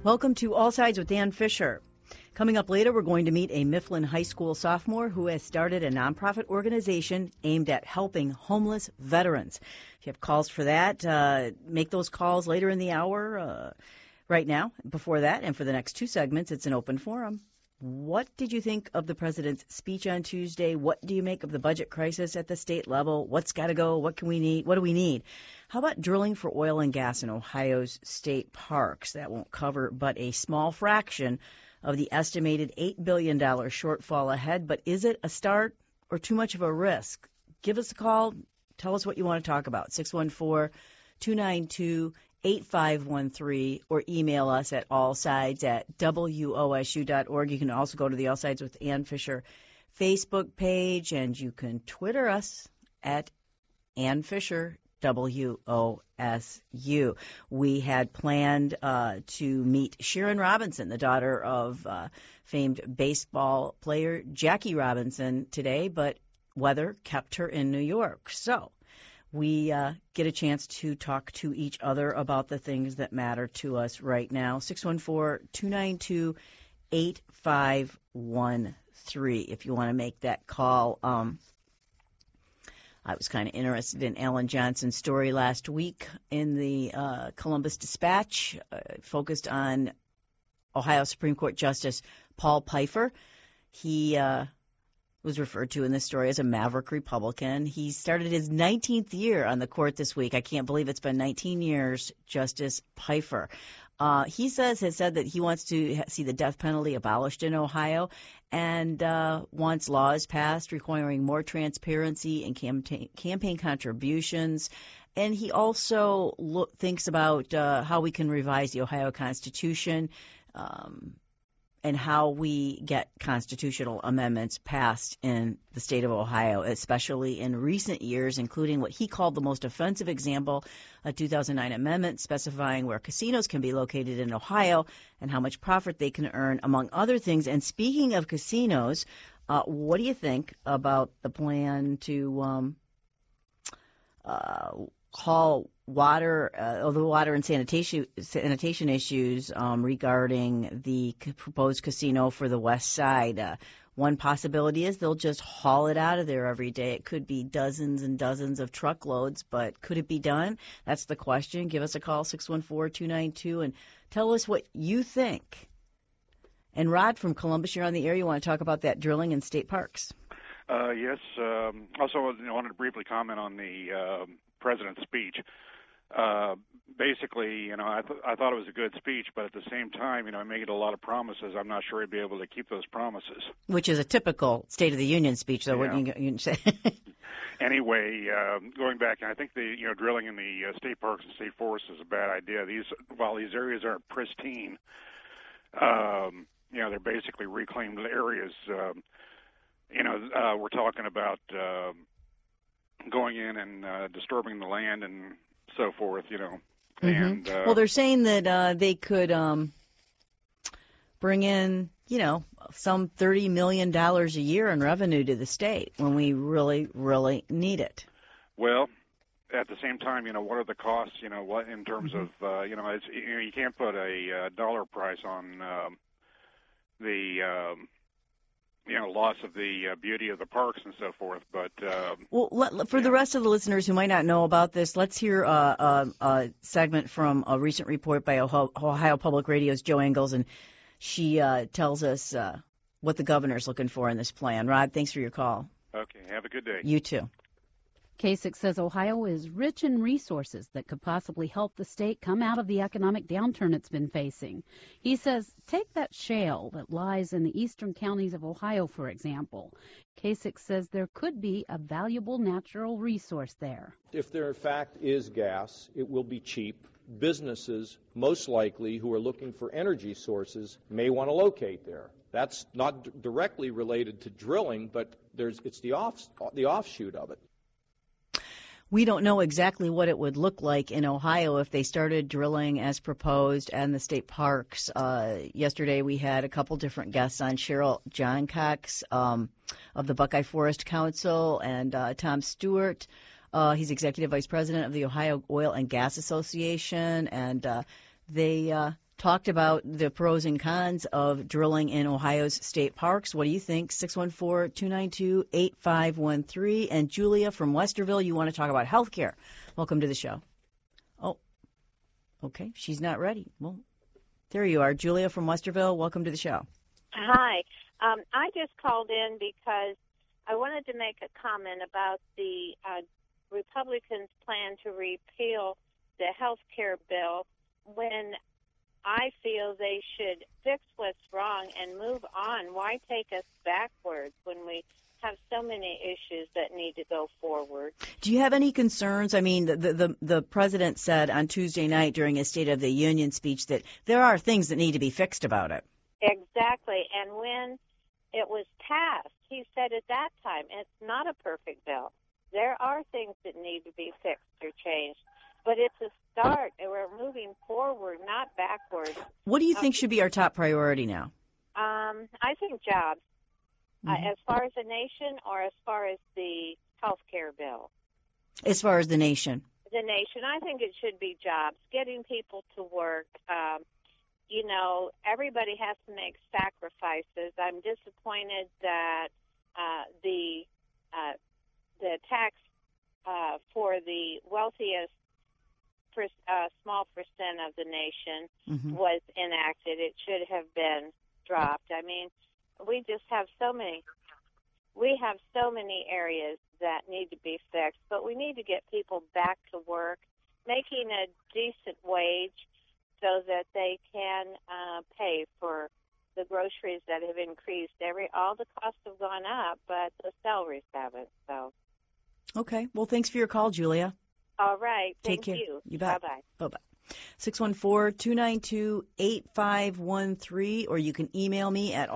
Welcome to All Sides with Dan Fisher. Coming up later, we're going to meet a Mifflin High School sophomore who has started a nonprofit organization aimed at helping homeless veterans. If you have calls for that, make those calls later in the hour. Right now, before that, and for the next two segments, it's an open forum. What did you think of the president's speech on Tuesday? What do you make of the budget crisis at the state level? What's got to go? What can we need? What do we need? How about drilling for oil and gas in Ohio's state parks? That won't cover but a small fraction of the estimated $8 billion shortfall ahead. But is it a start or too much of a risk? Give us a call. Tell us what you want to talk about. 614-292-8513 or email us at allsides@wosu.org. You can also go to the All Sides with Ann Fisher Facebook page, and you can Twitter us at Ann Fisher WOSU. We had planned to meet Sharon Robinson, the daughter of famed baseball player Jackie Robinson, today, but weather kept her in New York. So we get a chance to talk to each other about the things that matter to us right now. 614-292-8513 if you want to make that call. I was kind of interested in Alan Johnson's story last week in the Columbus Dispatch, focused on Ohio Supreme Court Justice Paul Pfeiffer. He was referred to in this story as a maverick Republican. He started his 19th year on the court this week. I can't believe it's been 19 years, Justice Pfeiffer. He has said that he wants to see the death penalty abolished in Ohio and wants laws passed requiring more transparency and campaign contributions. And he also thinks about how we can revise the Ohio Constitution and how we get constitutional amendments passed in the state of Ohio, especially in recent years, including what he called the most offensive example, a 2009 amendment specifying where casinos can be located in Ohio and how much profit they can earn, among other things. And speaking of casinos, what do you think about the plan to haul water and sanitation issues regarding the proposed casino for the west side? One possibility is they'll just haul it out of there every day. It could be dozens and dozens of truckloads, but could it be done? That's the question. Give us a call, 614-292, and tell us what you think. And Rod from Columbus, you're on the air. You want to talk about that drilling in state parks? Yes. Also, I wanted to briefly comment on the president's speech. Basically, I thought it was a good speech, but at the same time, he made a lot of promises. I'm not sure he'd be able to keep those promises. Which is a typical State of the Union speech, though, yeah. Wouldn't you say? Anyway, going back, I think the drilling in the state parks and state forests is a bad idea. While these areas aren't pristine, they're basically reclaimed areas. We're talking about going in and disturbing the land and so forth, Mm-hmm. And well, they're saying that they could bring in, some $30 million a year in revenue to the state when we really, really need it. Well, at the same time, what are the costs? What in terms of, you can't put a dollar price on the loss of the beauty of the parks and so forth. But for the rest of the listeners who might not know about this, let's hear a segment from a recent report by Ohio Public Radio's Joe Engels, and she tells us what the governor's looking for in this plan. Rod, thanks for your call. Okay, have a good day. You too. Kasich says Ohio is rich in resources that could possibly help the state come out of the economic downturn it's been facing. He says, take that shale that lies in the eastern counties of Ohio, for example. Kasich says there could be a valuable natural resource there. If there in fact is gas, it will be cheap. Businesses, most likely, who are looking for energy sources may want to locate there. That's not directly related to drilling, but it's the offshoot of it. We don't know exactly what it would look like in Ohio if they started drilling as proposed and the state parks. Yesterday we had a couple different guests on, Cheryl Johncox of the Buckeye Forest Council and Tom Stewart. He's executive vice president of the Ohio Oil and Gas Association, and they talked about the pros and cons of drilling in Ohio's state parks. What do you think? 614-292-8513. And Julia from Westerville, you want to talk about health care. Welcome to the show. Oh, okay. She's not ready. Well, there you are. Julia from Westerville, welcome to the show. Hi. I just called in because I wanted to make a comment about the Republicans' plan to repeal the health care bill when I feel they should fix what's wrong and move on. Why take us backwards when we have so many issues that need to go forward? Do you have any concerns? I mean, the president said on Tuesday night during his State of the Union speech that there are things that need to be fixed about it. Exactly. And when it was passed, he said at that time, it's not a perfect bill. There are things that need to be fixed or changed. But it's a start, and we're moving forward, not backwards. What do you think should be our top priority now? I think jobs, as far as the nation or as far as the health care bill. As far as the nation? The nation. I think it should be jobs, getting people to work. Everybody has to make sacrifices. I'm disappointed that the tax for the wealthiest small percent of the nation was enacted. It should have been dropped. I mean, we have so many areas that need to be fixed, but we need to get people back to work, making a decent wage so that they can pay for the groceries that have increased. All the costs have gone up, but the salaries haven't. So. Okay. Well, thanks for your call, Julia. All right. Take care. You. You bet. Bye-bye. Bye-bye. 614-292-8513, or you can email me at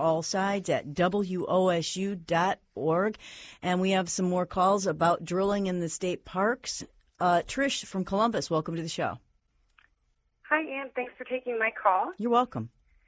allsides@wosu.org. And we have some more calls about drilling in the state parks. Trish from Columbus, welcome to the show. Hi, Ann. Thanks for taking my call. You're welcome.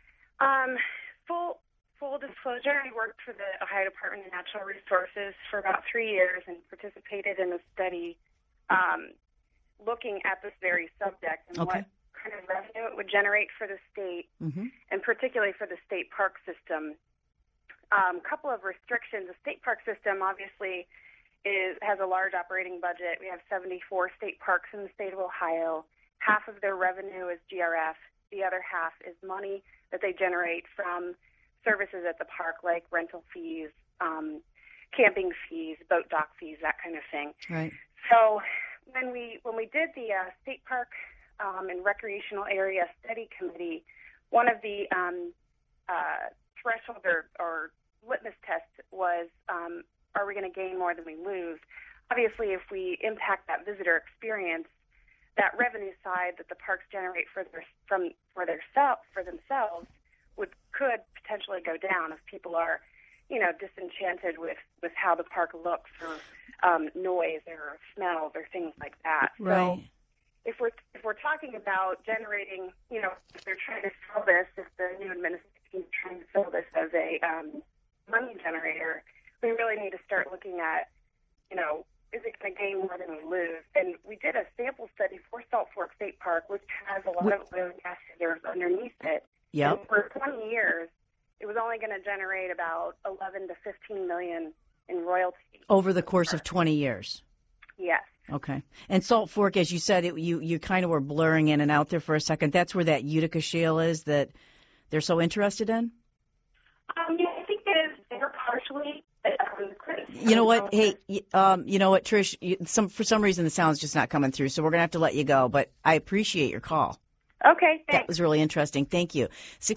Full disclosure, I worked for the Ohio Department of Natural Resources for about 3 years and participated in a study looking at this very subject and what kind of revenue it would generate for the state, and particularly for the state park system. A couple of restrictions. The state park system obviously has a large operating budget. We have 74 state parks in the state of Ohio. Half of their revenue is GRF. The other half is money that they generate from services at the park, like rental fees, camping fees, boat dock fees, that kind of thing. Right. So when we did the state park and recreational area study committee, one of the threshold or litmus tests was, are we going to gain more than we lose? Obviously, if we impact that visitor experience, that revenue side that the parks generate for themselves could potentially go down if people are, disenchanted with how the park looks or noise or smells or things like that. Right. So if we're talking about generating, if they're trying to sell this, if the new administration is trying to sell this as a money generator, we really need to start looking at, is it going to gain more than we lose? And we did a sample study for Salt Fork State Park, which has a lot of oil and gas reserves underneath it. Yep. And for 20 years, it was only going to generate about 11 to 15 million in royalties. Over the course of 20 years? Yes. Okay. And Salt Fork, as you said, you kind of were blurring in and out there for a second. That's where that Utica shale is that they're so interested in? Yeah, I think it is. They're partially. You know what? Hey, you know what, Trish? For some reason, the sound's just not coming through, so we're going to have to let you go. But I appreciate your call. Okay, thanks. That was really interesting. Thank you.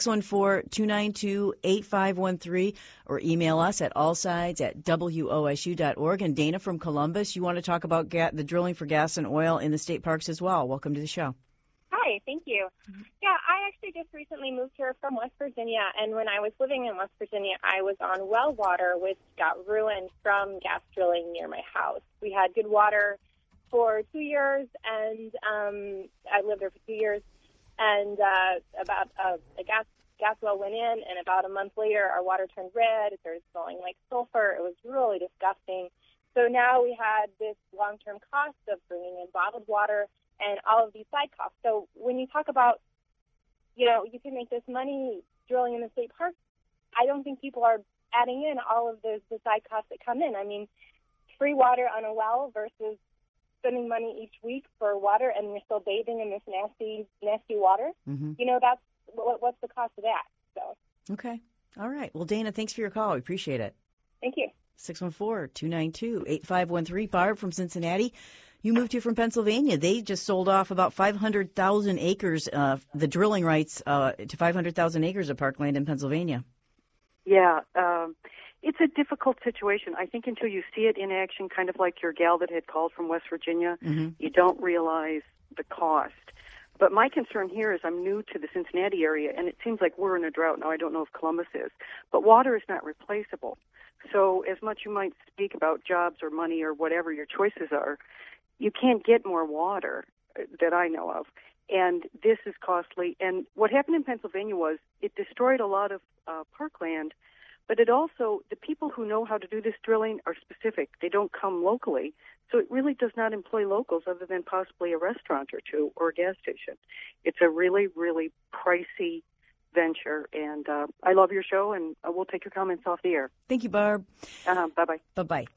614-292-8513, or email us at allsides@wosu.org. And Dana from Columbus, you want to talk about the drilling for gas and oil in the state parks as well. Welcome to the show. Hi, thank you. Yeah, I actually just recently moved here from West Virginia, and when I was living in West Virginia, I was on well water, which got ruined from gas drilling near my house. We had good water for 2 years, and I lived there for 2 years, and about a gas well went in, and about a month later, our water turned red. It started smelling like sulfur. It was really disgusting. So now we had this long-term cost of bringing in bottled water and all of these side costs. So when you talk about you can make this money drilling in the state park. I don't think people are adding in all of the side costs that come in. I mean, free water on a well versus spending money each week for water, and you're still bathing in this nasty water. Mm-hmm. That's what's the cost of that? So. Okay. All right. Well, Dana, thanks for your call. We appreciate it. Thank you. 614-292-8513. Barb from Cincinnati. You moved here from Pennsylvania. They just sold off about 500,000 acres, the drilling rights to 500,000 acres of parkland in Pennsylvania. Yeah, it's a difficult situation. I think until you see it in action, kind of like your gal that had called from West Virginia, mm-hmm. you don't realize the cost. But my concern here is I'm new to the Cincinnati area, and it seems like we're in a drought. Now, I don't know if Columbus is, but water is not replaceable. So as much you might speak about jobs or money or whatever your choices are, you can't get more water that I know of. And this is costly. And what happened in Pennsylvania was it destroyed a lot of parkland, but it also, the people who know how to do this drilling are specific. They don't come locally. So it really does not employ locals other than possibly a restaurant or two or a gas station. It's a really, really pricey venture. And I love your show, and we'll take your comments off the air. Thank you, Barb. Bye-bye. Bye-bye.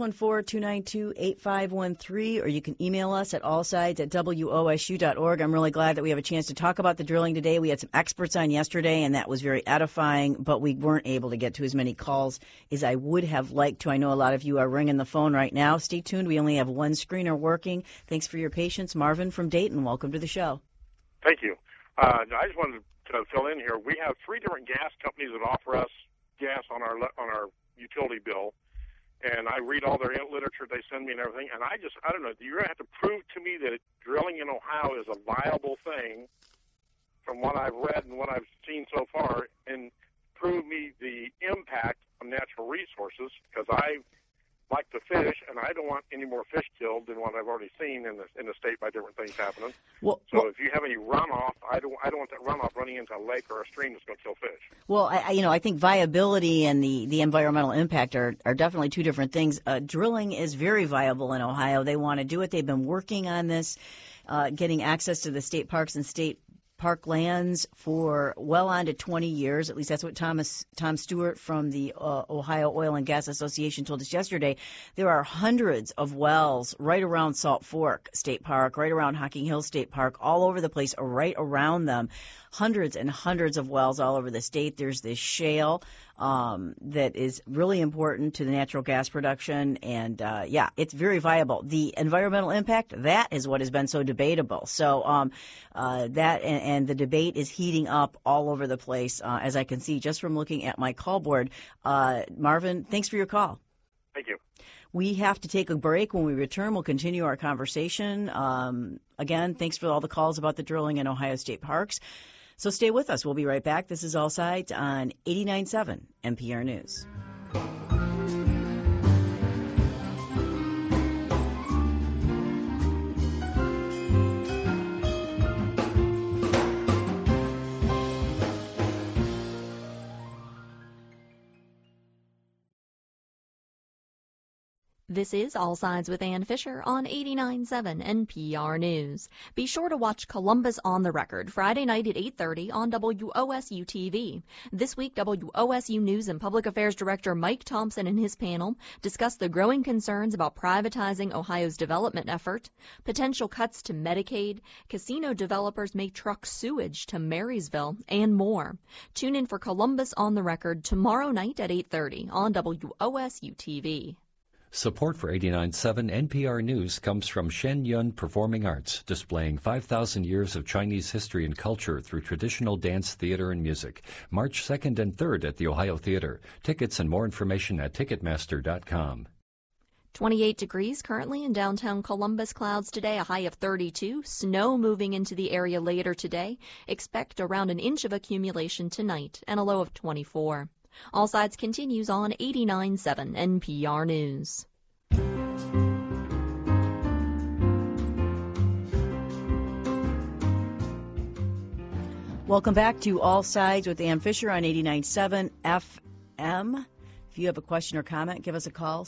614-292-8513, or you can email us at allsides@wosu.org. I'm really glad that we have a chance to talk about the drilling today. We had some experts on yesterday, and that was very edifying, but we weren't able to get to as many calls as I would have liked to. I know a lot of you are ringing the phone right now. Stay tuned. We only have one screener working. Thanks for your patience. Marvin from Dayton, welcome to the show. Thank you. I just wanted to fill in here. We have 3 different gas companies that offer us gas on our utility bill, and I read all their literature they send me and everything, and I don't know, you're going to have to prove to me that drilling in Ohio is a viable thing from what I've read and what I've seen so far, and prove me the impact on natural resources, because I like to fish, and I don't want any more fish killed than what I've already seen in the state by different things happening. If you have any runoff, I don't want that runoff running into a lake or a stream that's going to kill fish. Well, I think viability and the environmental impact are definitely two different things. Drilling is very viable in Ohio. They want to do it. They've been working on this, getting access to the state parks and state park lands for well on to 20 years. At least that's what Tom Stewart from the Ohio Oil and Gas Association told us yesterday. There are hundreds of wells right around Salt Fork State Park, right around Hocking Hills State Park, all over the place, right around them. Hundreds and hundreds of wells all over the state. There's this shale that is really important to the natural gas production, and it's very viable. The environmental impact, that is what has been so debatable. So that and the debate is heating up all over the place, as I can see just from looking at my call board. Marvin, thanks for your call. Thank you. We have to take a break. When we return, we'll continue our conversation. Again, thanks for all the calls about the drilling in Ohio State Parks. So stay with us. We'll be right back. This is All Sides on 89.7 NPR News. This is All Sides with Ann Fisher on 89.7 NPR News. Be sure to watch Columbus on the Record Friday night at 8:30 on WOSU TV. This week, WOSU News and Public Affairs Director Mike Thompson and his panel discuss the growing concerns about privatizing Ohio's development effort, potential cuts to Medicaid, casino developers may truck sewage to Marysville, and more. Tune in for Columbus on the Record tomorrow night at 8:30 on WOSU TV. Support for 89.7 NPR News comes from Shen Yun Performing Arts, displaying 5,000 years of Chinese history and culture through traditional dance, theater, and music. March 2nd and 3rd at the Ohio Theater. Tickets and more information at Ticketmaster.com. 28 degrees currently in downtown Columbus. Clouds today, a high of 32. Snow moving into the area later today. Expect around an inch of accumulation tonight and a low of 24. All Sides continues on 89.7 NPR News. Welcome back to All Sides with Ann Fisher on 89.7 FM. If you have a question or comment, give us a call,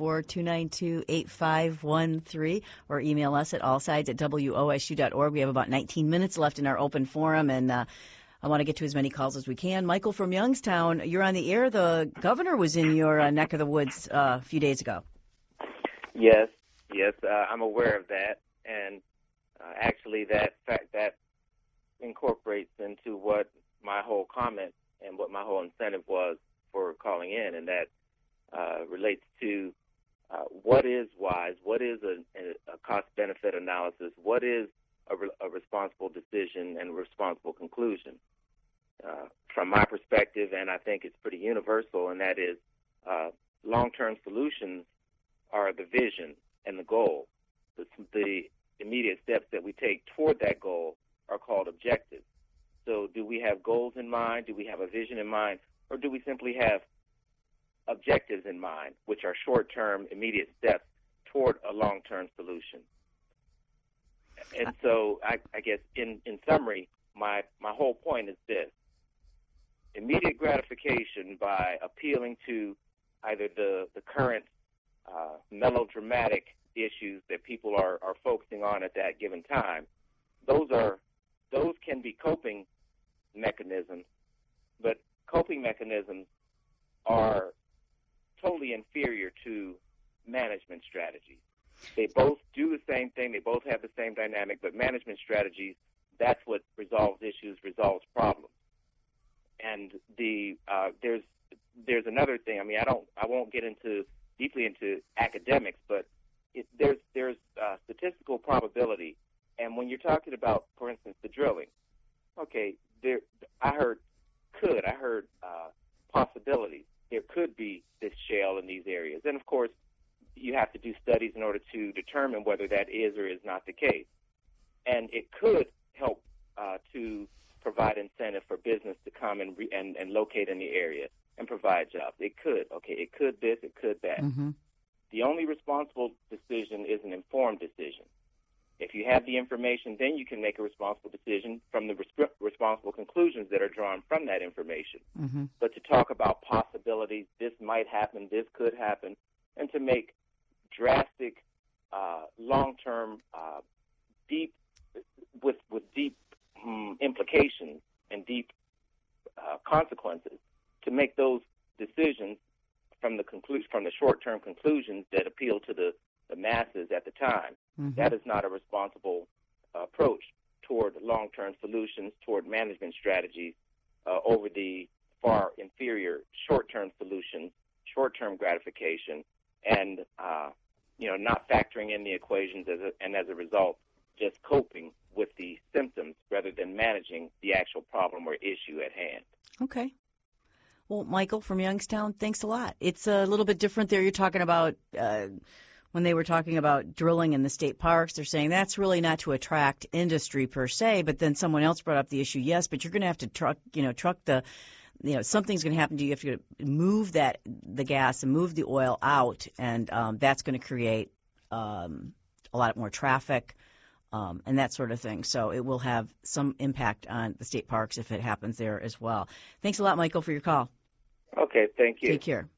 614-292-8513, or email us at allsides@wosu.org. We have about 19 minutes left in our open forum, and I want to get to as many calls as we can. Michael from Youngstown, you're on the air. The governor was in your neck of the woods a few days ago. Yes, I'm aware of that, and actually that incorporates into what my whole comment and what my whole incentive was for calling in, and that relates to what is wise, what is a cost-benefit analysis, what is a responsible decision and a responsible conclusion. From my perspective, and I think it's pretty universal, and that is long-term solutions are the vision and the goal. The immediate steps that we take toward that goal are called objectives. So do we have goals in mind? Do we have a vision in mind? Or do we simply have objectives in mind, which are short-term, immediate steps toward a long-term solution? And so I guess in summary, my whole point is this. Immediate gratification by appealing to either the current melodramatic issues that people are focusing on at that given time, those can be coping mechanisms, but coping mechanisms are totally inferior to management strategies. They both do the same thing, they both have the same dynamic, but management strategies, that's what resolves issues, resolves problems. And there's another thing. I mean, I won't get deeply into academics, but there's statistical probability. And when you're talking about, for instance, the drilling, okay, I heard possibilities. There could be this shale in these areas, and of course, you have to do studies in order to determine whether that is or is not the case. And it could help to provide incentive for business to come and locate in the area and provide jobs. It could. Okay, it could this, it could that. Mm-hmm. The only responsible decision is an informed decision. If you have the information, then you can make a responsible decision from the responsible conclusions that are drawn from that information. Mm-hmm. But to talk about possibilities, this might happen, this could happen, and to make drastic, long-term, deep implications and deep consequences, to make those decisions from the short-term conclusions that appeal to the masses at the time. Mm-hmm. That is not a responsible approach toward long-term solutions, toward management strategies over the far inferior short-term solutions, short-term gratification, and not factoring in the equations as a result, just coping with the symptoms rather than managing the actual problem or issue at hand. Okay. Well, Michael from Youngstown, thanks a lot. It's a little bit different there. You're talking about when they were talking about drilling in the state parks, they're saying that's really not to attract industry per se, but then someone else brought up the issue, yes, but you're going to have to truck the, something's going to happen to you. You have to move the gas and move the oil out, and that's going to create a lot more traffic and that sort of thing. So it will have some impact on the state parks if it happens there as well. Thanks a lot, Michael, for your call. Okay, thank you. Take care.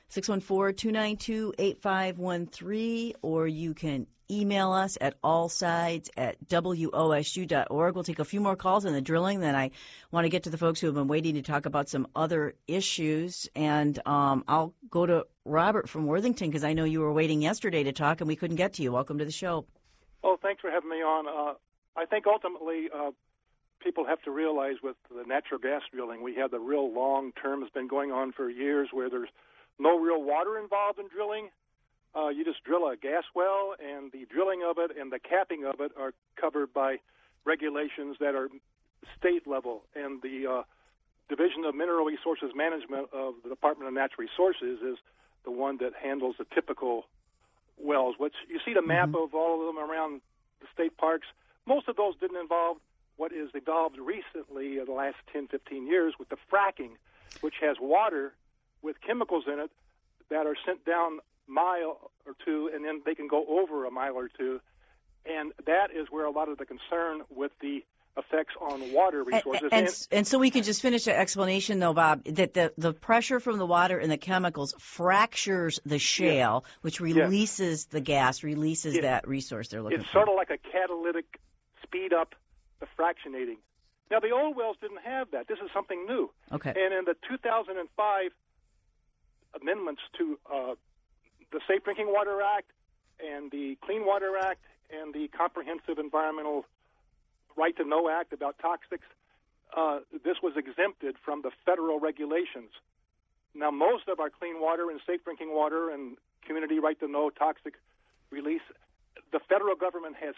614-292-8513, or you can email us at allsides@wosu.org. We'll take a few more calls on the drilling, then I want to get to the folks who have been waiting to talk about some other issues. And I'll go to Robert from Worthington because I know you were waiting yesterday to talk and we couldn't get to you. Welcome to the show. Oh, thanks for having me on. I think ultimately people have to realize with the natural gas drilling, we have the real long term has been going on for years where there's no real water involved in drilling. You just drill a gas well, and the drilling of it and the capping of it are covered by regulations that are state level. And the Division of Mineral Resources Management of the Department of Natural Resources is the one that handles the typical wells, which you see the map of all of them around the state parks. Most of those didn't involve what is evolved recently in the last 10, 15 years with the fracking, which has water with chemicals in it that are sent down a mile or two, and then they can go over a mile or two. And that is where a lot of the concern with the effects on water resources. And so we could just finish the explanation, though, Bob, that the pressure from the water and the chemicals fractures the shale, which releases the gas, releases that resource they're looking for. It's sort of like a catalytic speed up the fractionating. Now, the old wells didn't have that. This is something new. Okay. And in the 2005 amendments to the Safe Drinking Water Act and the Clean Water Act and the Comprehensive Environmental Right to Know Act about toxics, this was exempted from the federal regulations. Now, most of our clean water and safe drinking water and community right to know toxic release, the federal government has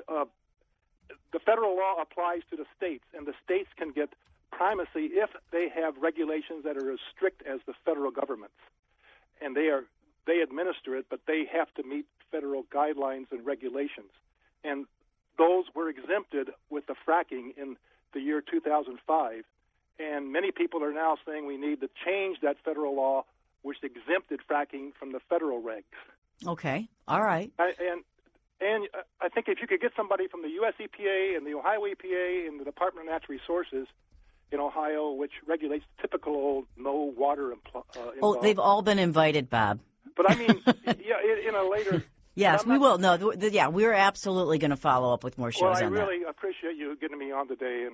the federal law applies to the states, and the states can get primacy if they have regulations that are as strict as the federal government's. And they administer it, but they have to meet federal guidelines and regulations. And those were exempted with the fracking in the year 2005. And many people are now saying we need to change that federal law, which exempted fracking from the federal regs. Okay. All right. And I think if you could get somebody from the U.S. EPA and the Ohio EPA and the Department of Natural Resources in Ohio, which regulates typical old no water involved. They've all been invited, Bob. But I mean, in a later... Yes, we will. No, we're absolutely going to follow up with more shows on that. Well, I really appreciate you getting me on today.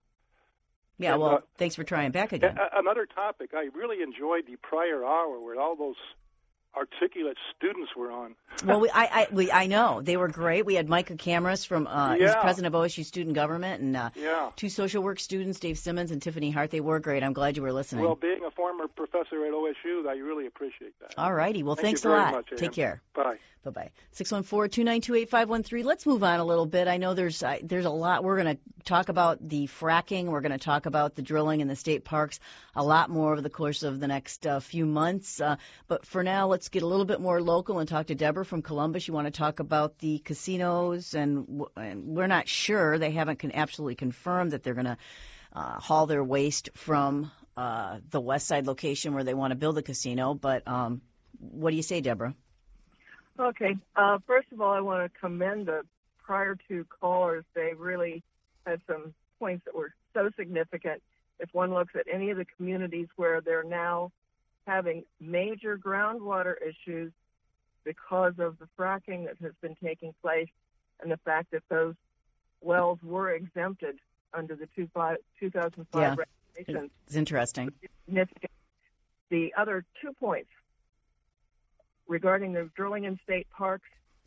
Thanks for trying back again. Another topic, I really enjoyed the prior hour where all those articulate students were on. Well, I know. They were great. We had Micah Cameras from he's president of OSU Student Government, and two social work students, Dave Simmons and Tiffany Hart. They were great. I'm glad you were listening. Well, being a former professor at OSU, I really appreciate that. All righty. Well, thanks a lot. Much, Ann. Take care. Bye. Bye-bye. 614-292-8513. Let's move on a little bit. I know there's a lot. We're going to talk about the fracking. We're going to talk about the drilling in the state parks a lot more over the course of the next few months. But for now, let's get a little bit more local and talk to Deborah from Columbus. You want to talk about the casinos, and we're not sure. They haven't absolutely confirmed that they're going to haul their waste from the west side location where they want to build a casino. But what do you say, Deborah? Okay. First of all, I want to commend the prior two callers. They really had some points that were so significant. If one looks at any of the communities where they're now having major groundwater issues because of the fracking that has been taking place and the fact that those wells were exempted under the 2005 regulations. It's interesting. Significant. The other 2 points regarding the drilling in state parks.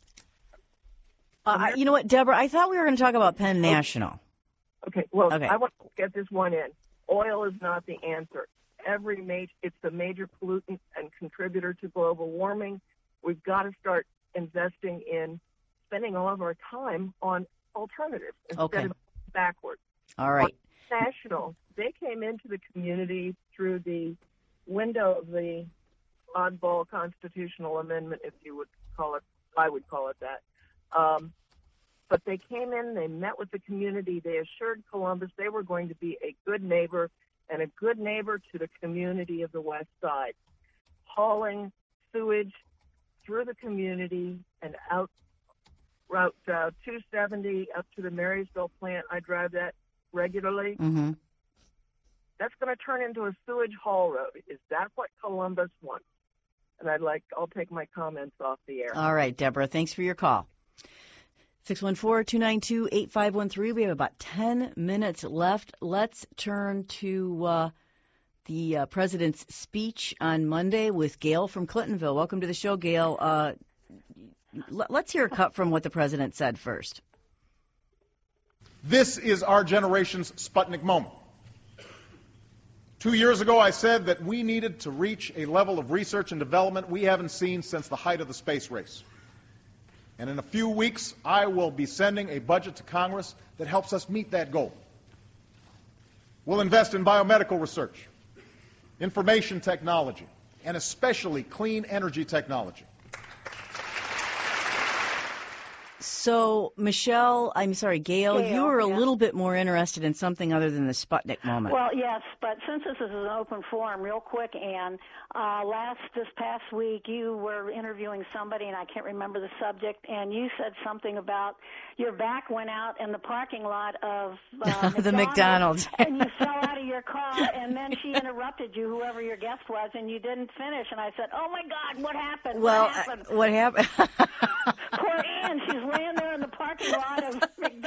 You know what, Deborah? I thought we were going to talk about Penn National. Okay. Well, I want to get this one in. Oil is not the answer. It's a major pollutant and contributor to global warming. We've got to start investing in spending all of our time on alternatives instead of backwards. All right. National, they came into the community through the window of the oddball constitutional amendment, if you would call it. I would call it that. But they came in, they met with the community, they assured Columbus they were going to be a good neighbor and a good neighbor to the community of the west side, hauling sewage through the community and out Route 270 up to the Marysville plant. I drive that regularly. Mm-hmm. That's going to turn into a sewage haul road. Is that what Columbus wants? And I'll take my comments off the air. All right, Deborah, thanks for your call. 614-292-8513. We have about 10 minutes left. Let's turn to the president's speech on Monday with Gail from Clintonville. Welcome to the show, Gail. Let's hear a cut from what the president said first. This is our generation's Sputnik moment. 2 years ago, I said that we needed to reach a level of research and development we haven't seen since the height of the space race. And in a few weeks, I will be sending a budget to Congress that helps us meet that goal. We'll invest in biomedical research, information technology, and especially clean energy technology. So, Gail, you were a little bit more interested in something other than the Sputnik moment. Well, yes, but since this is an open forum, real quick, Ann, this past week you were interviewing somebody, and I can't remember the subject, and you said something about your back went out in the parking lot of the McDonald's. And you fell out of your car, and then she interrupted you, whoever your guest was, and you didn't finish. And I said, oh, my God, what happened? Well, what happened? What happened? Poor Ann, she's laying there in the parking lot of McDonald's.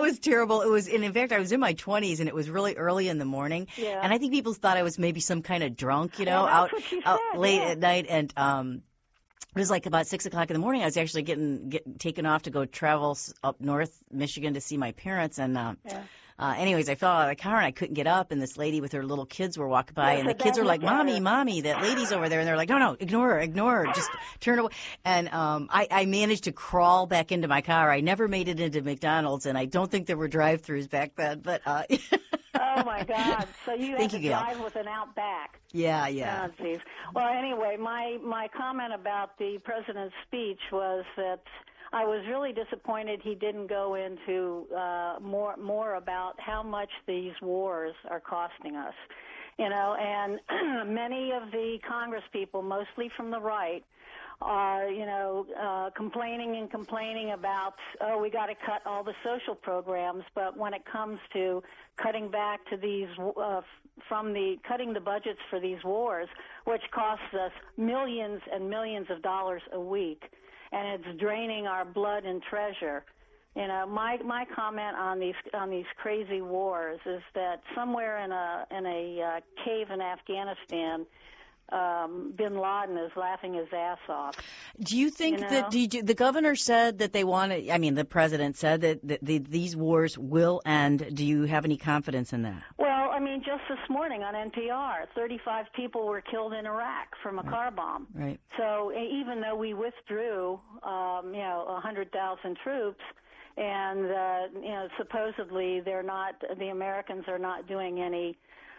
was terrible. It was, and in fact, I was in my 20s, and it was really early in the morning. Yeah. And I think people thought I was maybe some kind of drunk, Well, out that's what you out said, late yeah. at night, and it was like about 6 o'clock in the morning. I was actually getting taken off to go travel up north Michigan to see my parents, and anyways, I fell out of the car and I couldn't get up, and this lady with her little kids were walking by, and the kids were like, Mommy, that lady's over there. And they're like, no, ignore her, just turn away. And I managed to crawl back into my car. I never made it into McDonald's, and I don't think there were drive-thrus back then. But oh, my God. So you had to Gail. drive with an Outback. Yeah. Oh, geez. Well, anyway, my comment about the president's speech was that I was really disappointed he didn't go into more about how much these wars are costing us. And many of the Congress people, mostly from the right, are, complaining about, we got to cut all the social programs. But when it comes to cutting back to these, cutting the budgets for these wars, which costs us millions and millions of dollars a week, and it's draining our blood and treasure. My comment on these crazy wars is that somewhere in a cave in Afghanistan, Bin Laden is laughing his ass off. Do you think that the governor said that they want to? I mean, the president said that these wars will end. Do you have any confidence in that? Well, I mean, just this morning on NPR, 35 people were killed in Iraq from a car bomb. Right. So even though we withdrew, 100,000 troops, and supposedly the Americans are not doing any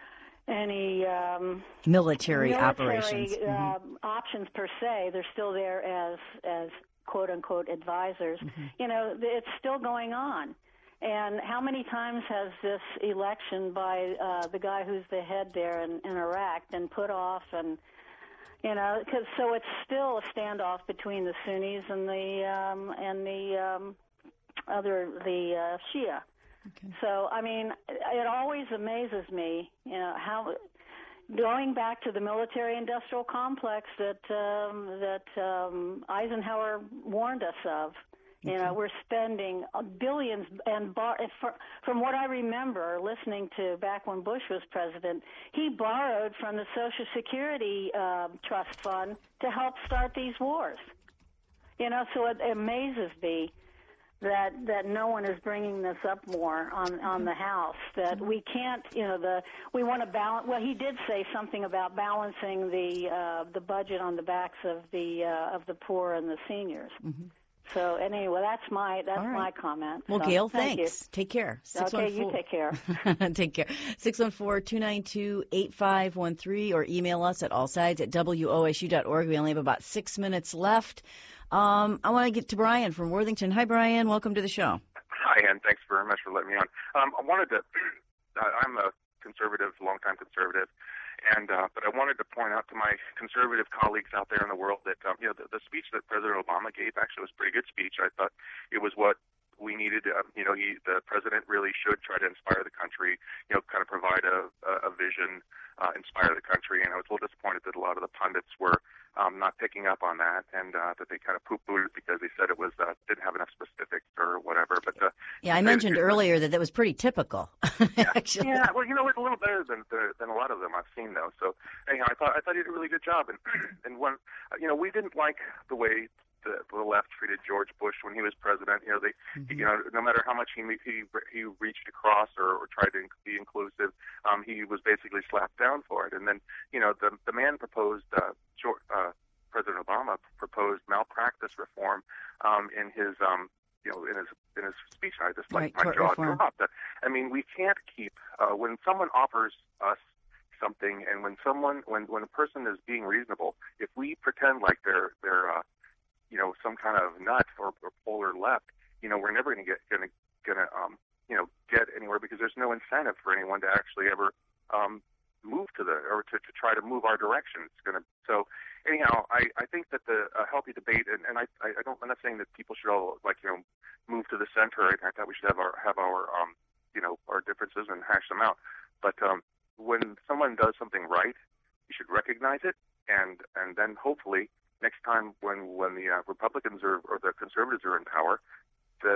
military operations options per se. They're still there as quote unquote advisors. It's still going on. And how many times has this election by the guy who's the head there in Iraq been put off? And so it's still a standoff between the Sunnis and the Shia. Okay. So, I mean, it always amazes me, how going back to the military-industrial complex that Eisenhower warned us of. We're spending billions, and from what I remember listening to back when Bush was president, he borrowed from the Social Security Trust Fund to help start these wars. So it amazes me that no one is bringing this up more on the House, that we can't, we want to balance. Well, he did say something about balancing the budget on the backs of the poor and the seniors. Mm-hmm. So anyway, that's my comment. Well, so, Gail, thank thanks. You. Take care. Okay, you take care. Take care. 614-292-8513 or email us at allsides@wosu.org. We only have about 6 minutes left. I want to get to Brian from Worthington. Hi, Brian. Welcome to the show. Hi, and thanks very much for letting me on. I wanted to. I'm a conservative, longtime conservative. But I wanted to point out to my conservative colleagues out there in the world that, the speech that President Obama gave actually was a pretty good speech. I thought it was what we needed. The president really should try to inspire the country, kind of provide a vision, inspire the country. And I was a little disappointed that a lot of the pundits were not picking up on that, and that they kind of poo-pooed it because they said it was didn't have enough specifics or whatever. But I mentioned earlier that was pretty typical. Actually. Yeah, well, it's a little better than a lot of them I've seen though. So anyhow, I thought he did a really good job, and when we didn't like the way the left treated George Bush when he was president. No matter how much he reached across or tried to be inclusive, he was basically slapped down for it. And then, the man proposed, President Obama proposed malpractice reform in his in his speech. I just my jaw dropped. I mean, we can't keep when someone offers us something, and when a person is being reasonable, if we pretend like they're some kind of nut or polar left, we're never going to get anywhere, because there's no incentive for anyone to actually ever move to to try to move our direction. So anyhow, I think that a healthy debate, and I'm not saying that people should all move to the center. I thought we should have our our differences and hash them out. But when someone does something right, you should recognize it, and then hopefully next time when the Republicans or the conservatives are in power,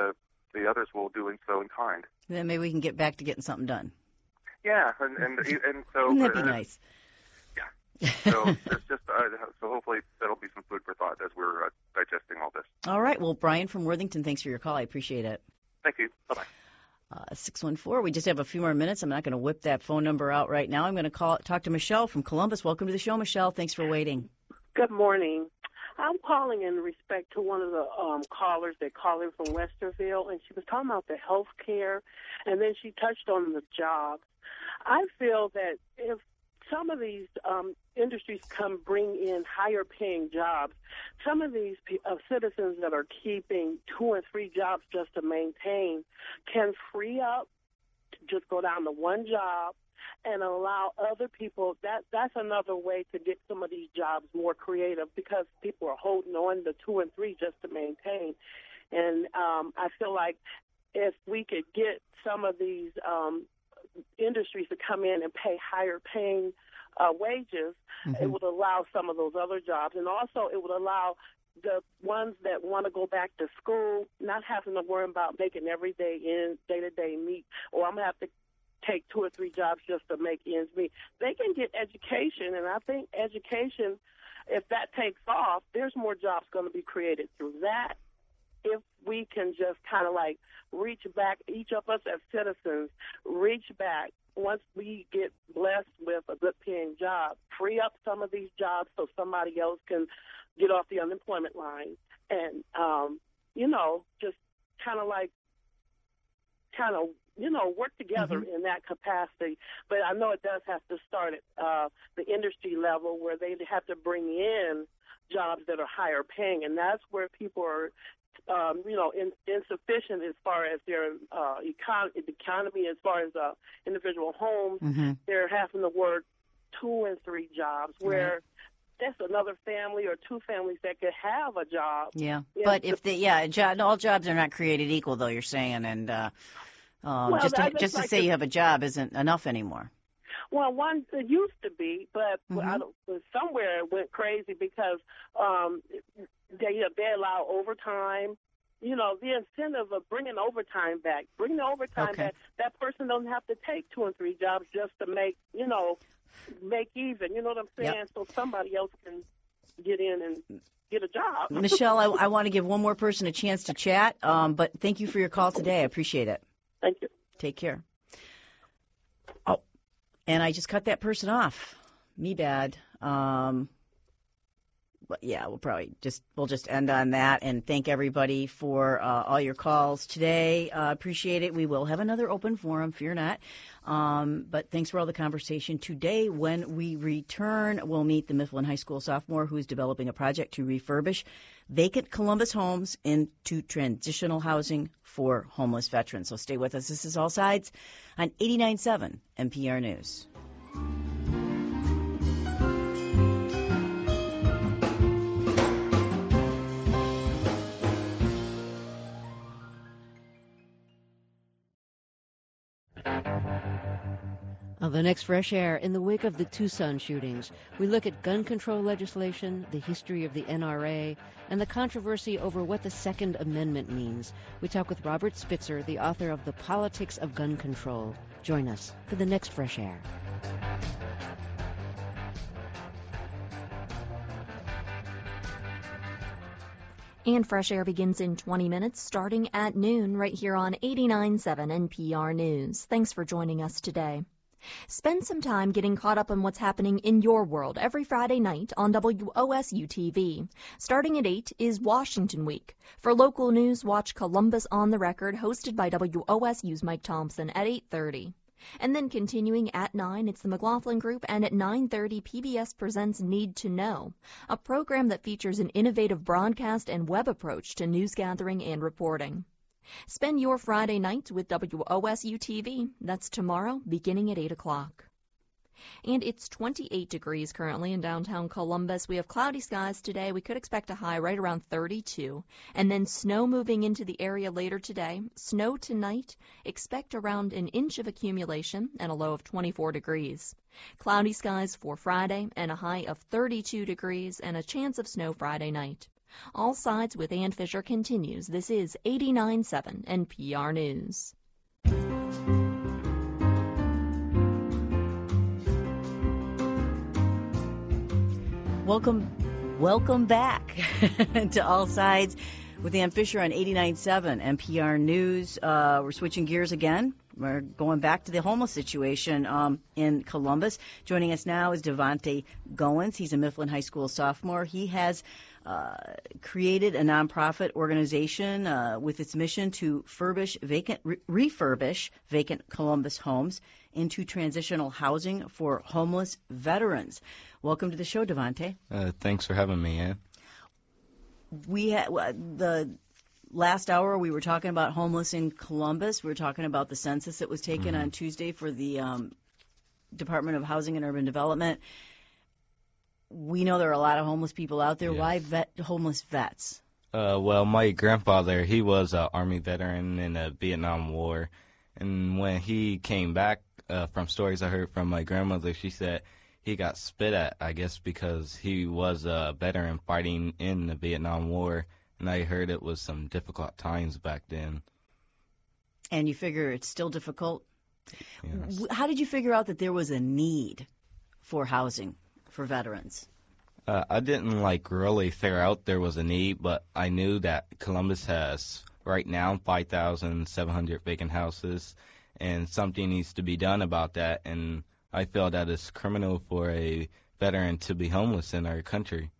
the others will do so in kind. Then maybe we can get back to getting something done. Yeah, and so Wouldn't that be nice? Yeah. So it's just so hopefully that'll be some food for thought as we're digesting all this. All right. Well, Brian from Worthington, thanks for your call. I appreciate it. Thank you. Bye-bye. 614. We just have a few more minutes. I'm not going to whip that phone number out right now. I'm going to talk to Michelle from Columbus. Welcome to the show, Michelle. Thanks for waiting. Good morning. I'm calling in respect to one of the callers that called in from Westerville, and she was talking about the health care, and then she touched on the jobs. I feel that if some of these industries bring in higher paying jobs, some of these citizens that are keeping 2 or 3 jobs just to maintain can free up to just go down to one job and allow other people. That's another way to get some of these jobs more creative, because people are holding on to 2 and 3 just to maintain. And I feel like if we could get some of these industries to come in and pay higher paying wages, it would allow some of those other jobs. And also it would allow the ones that want to go back to school not having to worry about making every day-to-day meet, or I'm going to have to take 2 or 3 jobs just to make ends meet. They can get education, and I think education, if that takes off, there's more jobs going to be created through that. If we can just kind of like reach back, each of us as citizens, reach back once we get blessed with a good paying job, free up some of these jobs so somebody else can get off the unemployment line, and, just work together in that capacity. But I know it does have to start at the industry level, where they have to bring in jobs that are higher paying, and that's where people are insufficient as far as their economy, as far as individual homes. They're having to work 2 and 3 jobs, where that's another family or 2 families that could have a job. Yeah, but if all jobs are not created equal, though, you're saying, and just to say you have a job isn't enough anymore. Well, one it used to be, but somewhere it went crazy because they allow overtime. The incentive of bringing overtime back. Bring the overtime back. That person doesn't have to take 2 and 3 jobs just to make even. You know what I'm saying? Yep. So somebody else can get in and get a job. Michelle, I want to give one more person a chance to chat, but thank you for your call today. I appreciate it. Thank you. Take care. Oh, and I just cut that person off. Me bad. But yeah, we'll just end on that, and thank everybody for all your calls today. Appreciate it. We will have another open forum, fear not. But thanks for all the conversation today. When we return, we'll meet the Mifflin High School sophomore who is developing a project to refurbish vacant Columbus homes into transitional housing for homeless veterans. So stay with us. This is All Sides on 89.7 NPR News. On the next Fresh Air, in the wake of the Tucson shootings, we look at gun control legislation, the history of the NRA, and the controversy over what the Second Amendment means. We talk with Robert Spitzer, the author of The Politics of Gun Control. Join us for the next Fresh Air. And Fresh Air begins in 20 minutes, starting at noon, right here on 89.7 NPR News. Thanks for joining us today. Spend some time getting caught up on what's happening in your world every Friday night on WOSU-TV. Starting at 8 is Washington Week. For local news, watch Columbus on the Record, hosted by WOSU's Mike Thompson at 8:30. And then continuing at 9, it's the McLaughlin Group, and at 9:30, PBS presents Need to Know, a program that features an innovative broadcast and web approach to news gathering and reporting. Spend your Friday night with WOSU-TV. That's tomorrow, beginning at 8 o'clock. And it's 28 degrees currently in downtown Columbus. We have cloudy skies today. We could expect a high right around 32. And then snow moving into the area later today. Snow tonight. Expect around an inch of accumulation and a low of 24 degrees. Cloudy skies for Friday and a high of 32 degrees and a chance of snow Friday night. All Sides with Ann Fisher continues. This is 89.7 NPR News. Welcome back to All Sides with Ann Fisher on 89.7 NPR News. We're switching gears again. We're going back to the homeless situation in Columbus. Joining us now is Devontae Goins. He's a Mifflin High School sophomore. He has created a nonprofit organization with its mission to refurbish vacant Columbus homes into transitional housing for homeless veterans. Welcome to the show, Devontae. Thanks for having me, Ann. We had the last hour we were talking about homeless in Columbus. We were talking about the census that was taken on Tuesday for the Department of Housing and Urban Development. We know there are a lot of homeless people out there. Yes. Why homeless vets? Well, my grandfather, he was an Army veteran in the Vietnam War. And when he came back, from stories I heard from my grandmother, she said he got spit at, I guess, because he was a veteran fighting in the Vietnam War. And I heard it was some difficult times back then. And you figure it's still difficult? Yes. How did you figure out that there was a need for housing for veterans? I didn't really figure out there was a need, but I knew that Columbus has right now 5,700 vacant houses, and something needs to be done about that. And I feel that it's criminal for a veteran to be homeless in our country.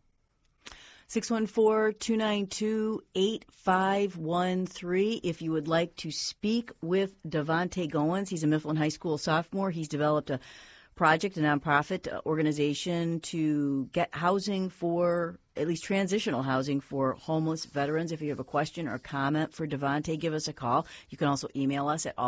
614-292-8513 if you would like to speak with Devontae Goins. He's a Mifflin High School sophomore. He's developed a project, a nonprofit organization to get housing for, at least transitional housing for homeless veterans. If you have a question or comment for Devontae, give us a call. You can also email us at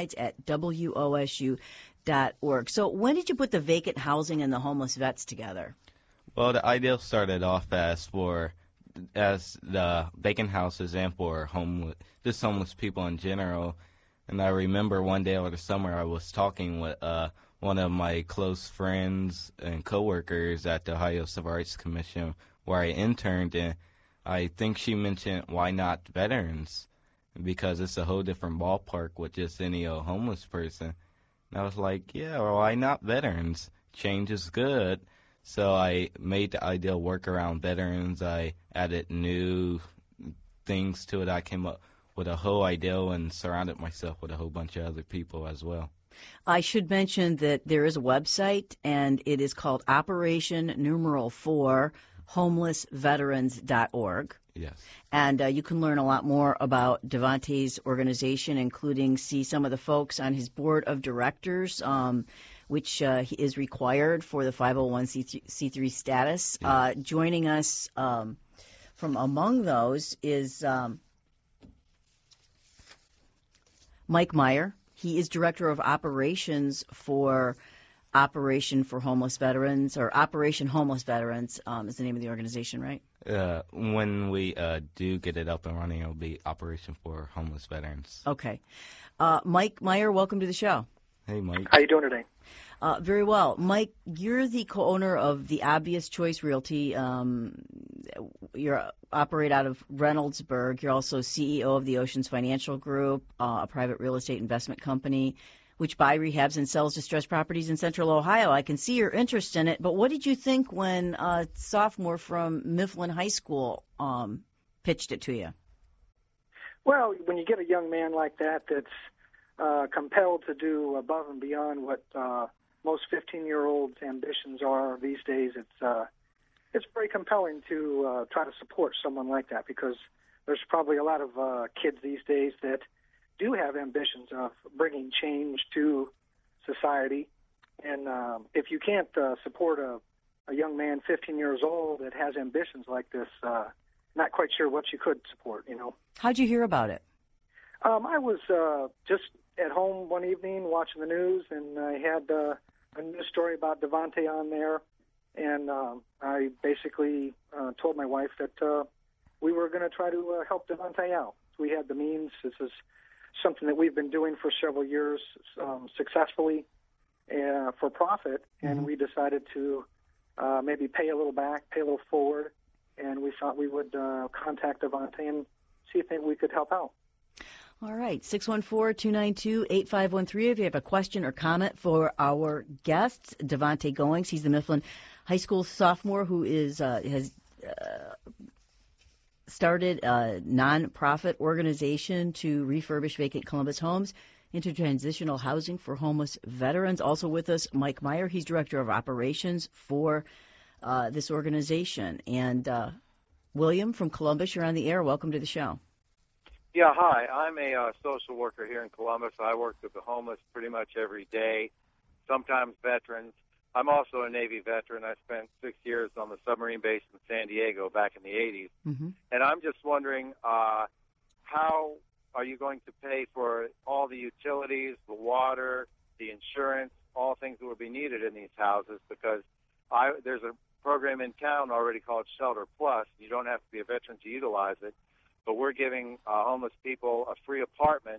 allsides@wosu.org. So when did you put the vacant housing and the homeless vets together? Well, the idea started off as the vacant houses and for homeless people in general. And I remember one day over the summer I was talking with one of my close friends and coworkers at the Ohio Civil Rights Commission where I interned, and I think she mentioned why not veterans, because it's a whole different ballpark with just any old homeless person. And I was like, yeah, well, why not veterans? Change is good. So I made the ideal work around veterans. I added new things to it. I came up with a whole idea and surrounded myself with a whole bunch of other people as well. I should mention that there is a website, and it is called Operation4 homelessveterans.org. Yes. And you can learn a lot more about Devontae's organization, including see some of the folks on his board of directors, which is required for the 501c3 status. Yeah. Joining us from among those is Mike Meyer. He is Director of Operations for Operation for Homeless Veterans, or Operation Homeless Veterans is the name of the organization, right? When we do get it up and running, it will be Operation for Homeless Veterans. Okay. Mike Meyer, welcome to the show. Hey, Mike. How you doing today? Very well. Mike, you're the co-owner of the Obvious Choice Realty. You operate out of Reynoldsburg. You're also CEO of the Oceans Financial Group, a private real estate investment company, which buys, rehabs, and sells distressed properties in Central Ohio. I can see your interest in it, but what did you think when a sophomore from Mifflin High School pitched it to you? Well, when you get a young man like that that's compelled to do above and beyond what most 15-year-olds' ambitions are these days, it's very compelling to try to support someone like that, because there's probably a lot of kids these days that do have ambitions of bringing change to society. And if you can't support a young man 15 years old that has ambitions like this, not quite sure what you could support, you know. How'd you hear about it? I was just at home one evening watching the news, and I had a news story about Devontae on there, and I basically told my wife that we were going to try to help Devontae out. We had the means. This is something that we've been doing for several years successfully for profit, and we decided to maybe pay a little back, pay a little forward, and we thought we would contact Devante and see if we could help out. All right, 614-292-8513. If you have a question or comment for our guests, Devante Goings, he's the Mifflin High School sophomore who has started a nonprofit organization to refurbish vacant Columbus homes into transitional housing for homeless veterans. Also with us, Mike Meyer. He's Director of Operations for this organization. And William from Columbus, you're on the air. Welcome to the show. Yeah, hi. I'm a social worker here in Columbus. I work with the homeless pretty much every day, sometimes veterans. I'm also a Navy veteran. I spent 6 years on the submarine base in San Diego back in the 80s. Mm-hmm. And I'm just wondering, how are you going to pay for all the utilities, the water, the insurance, all things that will be needed in these houses? Because there's a program in town already called Shelter Plus. You don't have to be a veteran to utilize it. But we're giving homeless people a free apartment,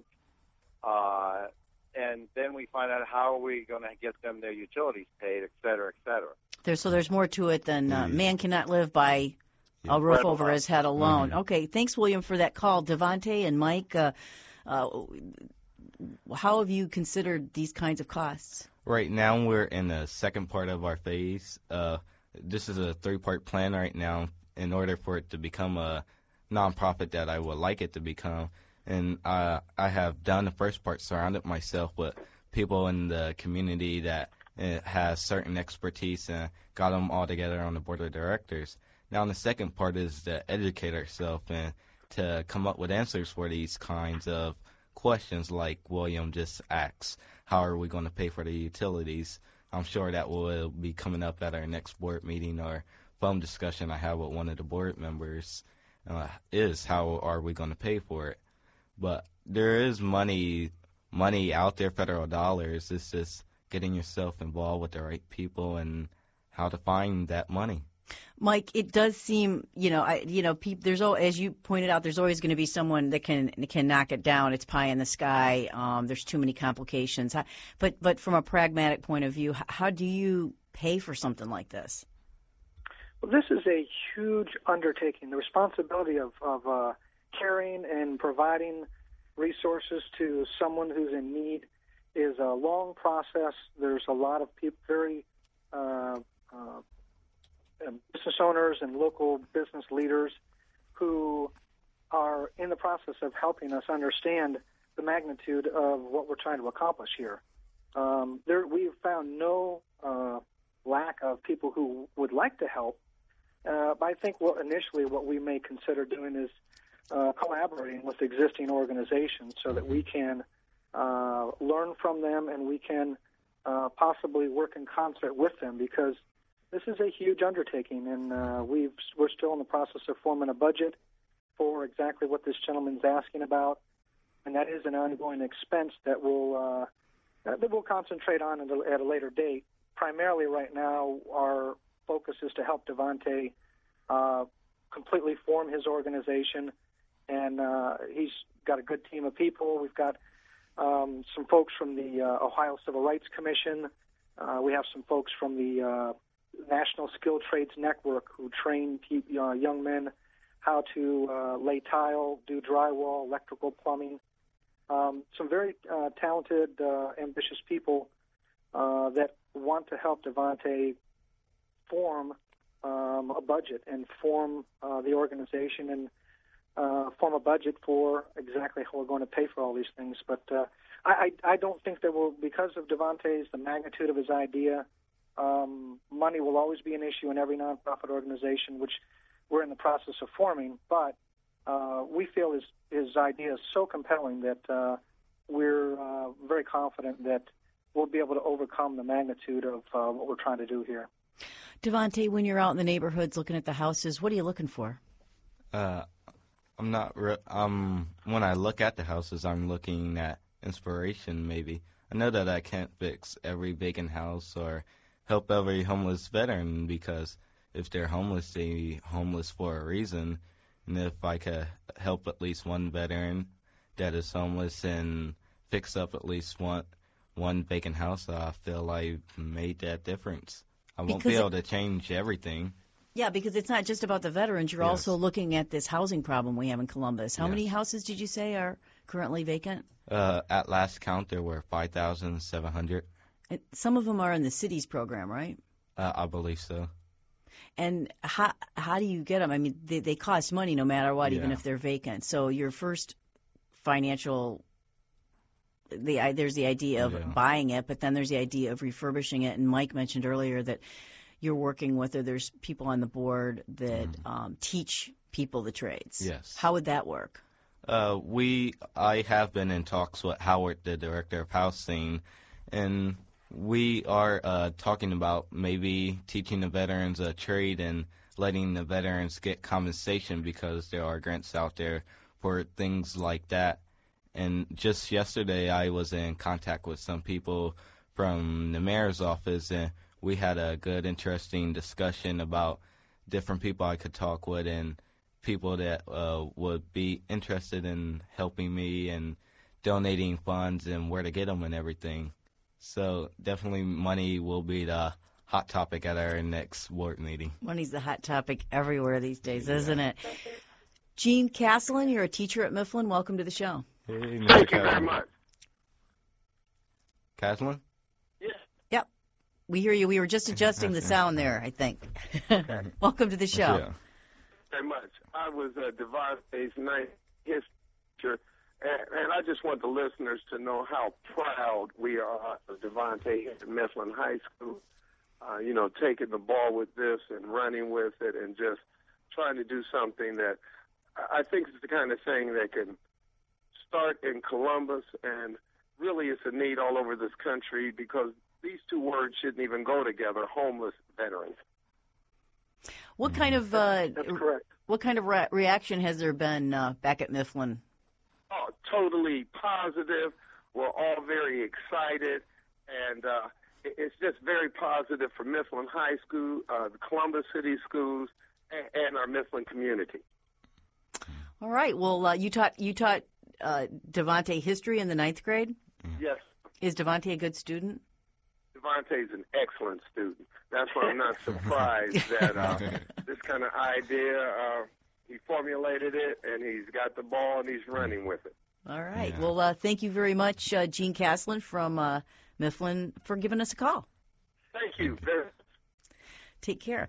and then we find out how are we going to get them their utilities paid, et cetera, et cetera. So there's more to it than man cannot live by a roof over his head alone. Mm-hmm. Okay, thanks, William, for that call. Devante and Mike, how have you considered these kinds of costs? Right now we're in the second part of our phase. This is a 3-part plan right now in order for it to become a nonprofit that I would like it to become. And I have done the first part, surrounded myself with people in the community that has certain expertise, and got them all together on the board of directors. Now the second part is to educate ourselves and to come up with answers for these kinds of questions like William just asked. How are we going to pay for the utilities? I'm sure that will be coming up at our next board meeting or phone discussion I have with one of the board members. Is how are we going to pay for it? But there is money out there, federal dollars. It's just getting yourself involved with the right people and how to find that money. Mike, it does seem, there's as you pointed out, there's always going to be someone that can knock it down. It's pie in the sky. There's too many complications. But from a pragmatic point of view, how do you pay for something like this? Well, this is a huge undertaking. The responsibility of caring and providing resources to someone who's in need is a long process. There's a lot of people, very business owners and local business leaders who are in the process of helping us understand the magnitude of what we're trying to accomplish here. We've found no lack of people who would like to help. But I think initially what we may consider doing is collaborating with existing organizations so that we can learn from them and we can possibly work in concert with them, because this is a huge undertaking, and we're still in the process of forming a budget for exactly what this gentleman's asking about, and that is an ongoing expense that we'll concentrate on at a later date. Primarily right now, our focus is to help Devante completely form his organization, and he's got a good team of people. We've got some folks from the Ohio Civil Rights Commission. We have some folks from the National Skilled Trades Network who train young men how to lay tile, do drywall, electrical, plumbing. Some very talented, ambitious people that want to help Devante form a budget and form the organization and form a budget for exactly how we're going to pay for all these things. But I don't think that because of Devante's, the magnitude of his idea, money will always be an issue in every nonprofit organization, which we're in the process of forming. But we feel his idea is so compelling that we're very confident that we'll be able to overcome the magnitude of what we're trying to do here. Devante, when you're out in the neighborhoods looking at the houses, what are you looking for? I'm not. When I look at the houses, I'm looking at inspiration. Maybe I know that I can't fix every vacant house or help every homeless veteran, because if they're homeless, they're homeless for a reason. And if I could help at least one veteran that is homeless and fix up at least one vacant house, I feel I've made that difference. I won't be able to change everything, Yeah, because it's not just about the veterans. You're also looking at this housing problem we have in Columbus. How many houses did you say are currently vacant? At last count, there were 5,700. And some of them are in the city's program, right? I believe so. And how do you get them? I mean, they cost money no matter what, even if they're vacant. So your first financial, there's the idea of buying it, but then there's the idea of refurbishing it. And Mike mentioned earlier that you're working with, or there's people on the board that teach people the trades. Yes. How would that work? I have been in talks with Howard, the director of housing, and we are talking about maybe teaching the veterans a trade and letting the veterans get compensation, because there are grants out there for things like that. And just yesterday I was in contact with some people from the mayor's office, and we had a good, interesting discussion about different people I could talk with and people that would be interested in helping me and donating funds and where to get them and everything. So definitely money will be the hot topic at our next board meeting. Money's the hot topic everywhere these days, isn't it? Gene Castellan, you're a teacher at Mifflin. Welcome to the show. Hey, Mr. Thank you very much. Castellan? Yep. We hear you. We were just adjusting the sound there, I think. Welcome to the show. Thank you very much. I was Devante's ninth history, and I just want the listeners to know how proud we are of Devante here at Mifflin High School. Taking the ball with this and running with it and just trying to do something that I think is the kind of thing that can start in Columbus, and really it's a need all over this country, because these two words shouldn't even go together, homeless veterans. What kind of That's correct. What kind of reaction has there been back at Mifflin? Oh, totally positive. We're all very excited, and it's just very positive for Mifflin High School, the Columbus City Schools, and our Mifflin community. All right. Well, you taught Devante history in the ninth grade? Yes. Is Devante a good student? Devante's an excellent student. That's why I'm not surprised that this kind of idea, he formulated it, and he's got the ball, and he's running with it. All right. Yeah. Well, thank you very much, Gene Castellan from Mifflin, for giving us a call. Thank you. Take care.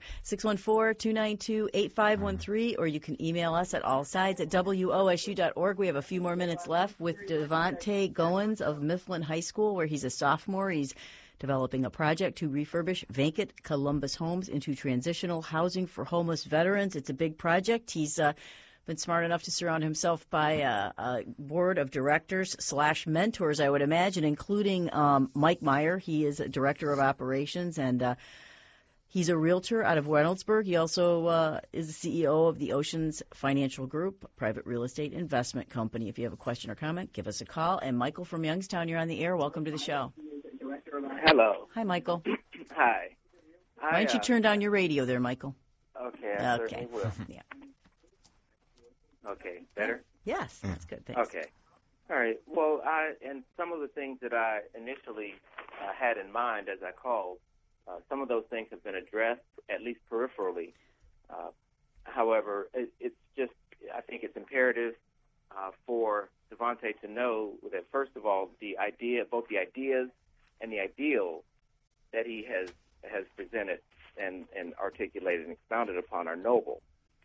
614-292-8513, or you can email us at allsides@wosu.org. We have a few more minutes left with Devante Goins of Mifflin High School, where he's a sophomore. He's developing a project to refurbish vacant Columbus homes into transitional housing for homeless veterans. It's a big project. He's been smart enough to surround himself by a board of directors / mentors, I would imagine, including Mike Meyer. He is a director of operations, and he's a realtor out of Reynoldsburg. He also is the CEO of the Oceans Financial Group, a private real estate investment company. If you have a question or comment, give us a call. And Michael from Youngstown, you're on the air. Welcome to the show. Hello. Hi, Michael. Hi. Why don't you turn down your radio there, Michael? Okay, I certainly will. Yeah. Okay, better? Yes, that's good. Thanks. Okay. All right. Well, and some of the things that I initially had in mind as I called, some of those things have been addressed, at least peripherally. However, it's just, I think it's imperative for Devante to know that, first of all, both the ideas and the ideals that he has presented and articulated and expounded upon are noble.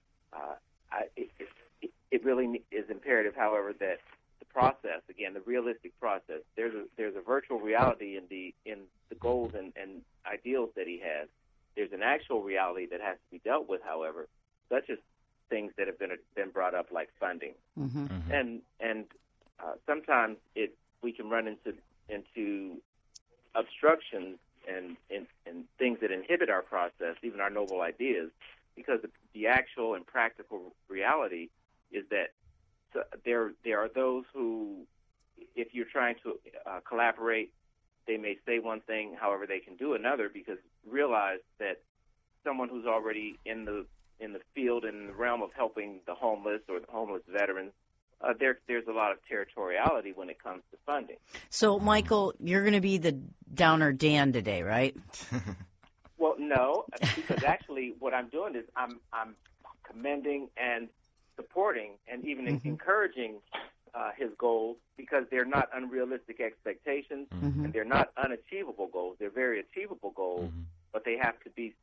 It really is imperative, however, that the process, again, the realistic process, there's a virtual reality in the goals and ideals that he has. There's an actual reality that has to be dealt with, however, such as things that have been brought up like funding. Mm-hmm. And sometimes we can run into obstructions and things that inhibit our process, even our noble ideas, because the actual and practical reality is that there are those who, if you're trying to collaborate, they may say one thing, however they can do another, because realize that someone who's already in the field and in the realm of helping the homeless or the homeless veterans, there's a lot of territoriality when it comes to funding. So, Michael, you're going to be the downer Dan today, right? Well, no, because actually what I'm doing is I'm commending and supporting and even encouraging his goals, because they're not unrealistic expectations and they're not unachievable goals. They're very achievable goals, but they have to be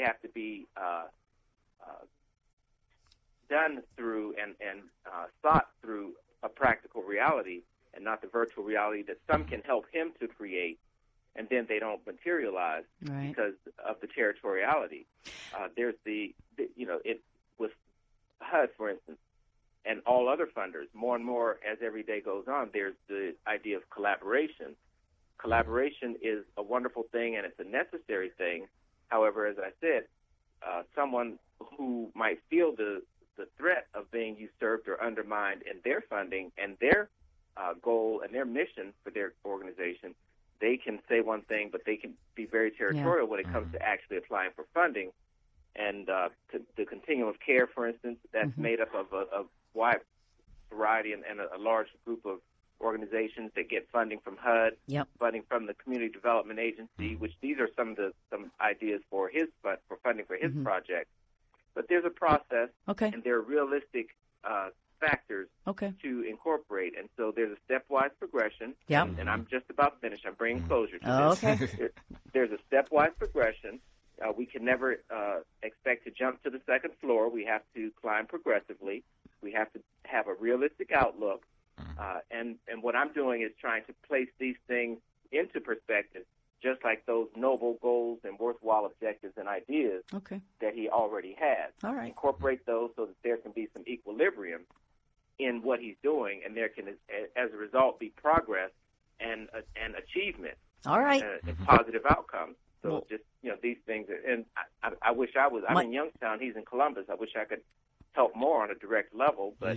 done through and thought through a practical reality, and not the virtual reality that some can help him to create, and then they don't materialize because of the territoriality. There's it with HUD, for instance, and all other funders. More and more, as every day goes on, there's the idea of collaboration. Collaboration is a wonderful thing, and it's a necessary thing. However, as I said, someone who might feel the threat of being usurped or undermined in their funding and their goal and their mission for their organization, they can say one thing, but they can be very territorial when it comes to actually applying for funding. And the continuum of care, for instance, that's made up of a wide variety and a large group of organizations that get funding from HUD, funding from the Community Development Agency, which these are some ideas for funding for his project. But there's a process, and there are realistic factors to incorporate, and so there's a stepwise progression. And I'm just about finished. I'm bringing closure to this. There's a stepwise progression. We can never expect to jump to the second floor. We have to climb progressively. We have to have a realistic outlook. And what I'm doing is trying to place these things into perspective, just like those noble goals and worthwhile objectives and ideas that he already has. Incorporate those so that there can be some equilibrium in what he's doing, and there can, as a result, be progress and achievement. And positive outcomes. So just, these things. And I wish I'm in Youngstown. He's in Columbus. I wish I could help more on a direct level, but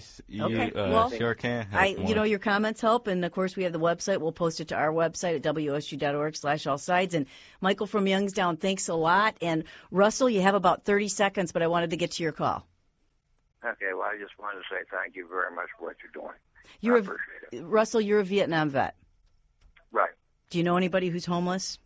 sure can help more. Your comments help, and of course we have the website. We'll post it to our website at wosu.org/allsides. And Michael from Youngstown, thanks a lot. And Russell, you have about 30 seconds, but I wanted to get to your call. Okay, well, I just wanted to say thank you very much for what you're doing. Russell, you're a Vietnam vet. Right. Do you know anybody who's homeless?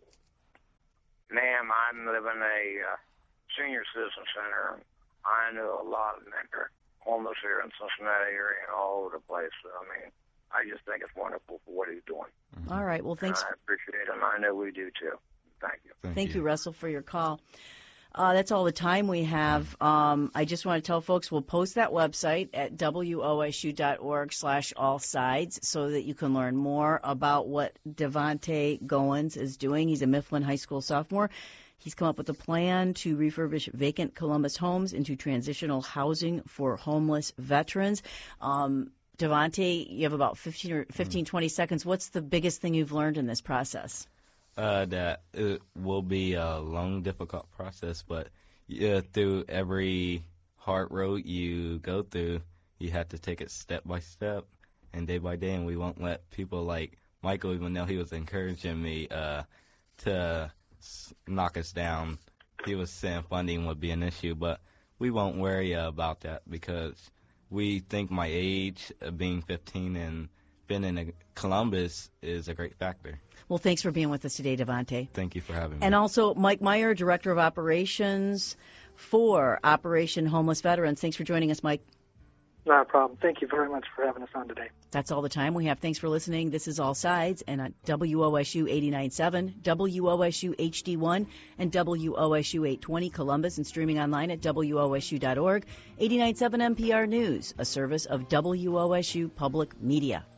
Ma'am, I'm living a senior citizen center. I know a lot of men are homeless here in Cincinnati area and all over the place. So, I mean, I just think it's wonderful for what he's doing. All right. Well, thanks. I appreciate it, and I know we do too. Thank you. Thank you, Russell, for your call. That's all the time we have. I just want to tell folks we'll post that website at wosu.org/allsides so that you can learn more about what Devontae Goins is doing. He's a Mifflin High School sophomore. He's come up with a plan to refurbish vacant Columbus homes into transitional housing for homeless veterans. Devontae, you have about 20 seconds. What's the biggest thing you've learned in this process? That it will be a long, difficult process, but through every hard road you go through, you have to take it step by step and day by day, and we won't let people like Michael, even though he was encouraging me to knock us down. He was saying funding would be an issue, but we won't worry about that because we think my age, being 15 and been in Columbus, is a great factor. Well, thanks for being with us today, Devontae. Thank you for having me. And also, Mike Meyer, Director of Operations for Operation Homeless Veterans. Thanks for joining us, Mike. Not a problem. Thank you very much for having us on today. That's all the time we have. Thanks for listening. This is All Sides, and on WOSU 89.7, WOSU HD1, and WOSU 820 Columbus, and streaming online at WOSU.org. 89.7 NPR News, a service of WOSU Public Media.